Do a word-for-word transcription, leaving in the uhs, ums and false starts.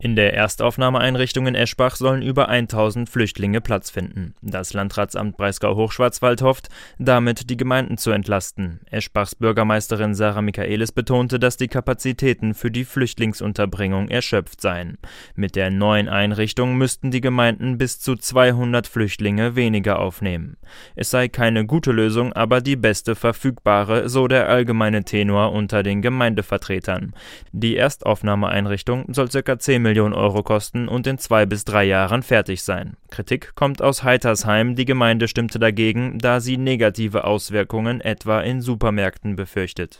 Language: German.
In der Erstaufnahmeeinrichtung in Eschbach sollen über tausend Flüchtlinge Platz finden. Das Landratsamt Breisgau-Hochschwarzwald hofft, damit die Gemeinden zu entlasten. Eschbachs Bürgermeisterin Sarah Michaelis betonte, dass die Kapazitäten für die Flüchtlingsunterbringung erschöpft seien. Mit der neuen Einrichtung müssten die Gemeinden bis zu zweihundert Flüchtlinge weniger aufnehmen. Es sei keine gute Lösung, aber die beste verfügbare, so der allgemeine Tenor unter den Gemeindevertretern. Die Erstaufnahmeeinrichtung soll ca. zehn Millionen Euro kosten und in zwei bis drei Jahren fertig sein. Kritik kommt aus Heitersheim, die Gemeinde stimmte dagegen, da sie negative Auswirkungen etwa in Supermärkten befürchtet.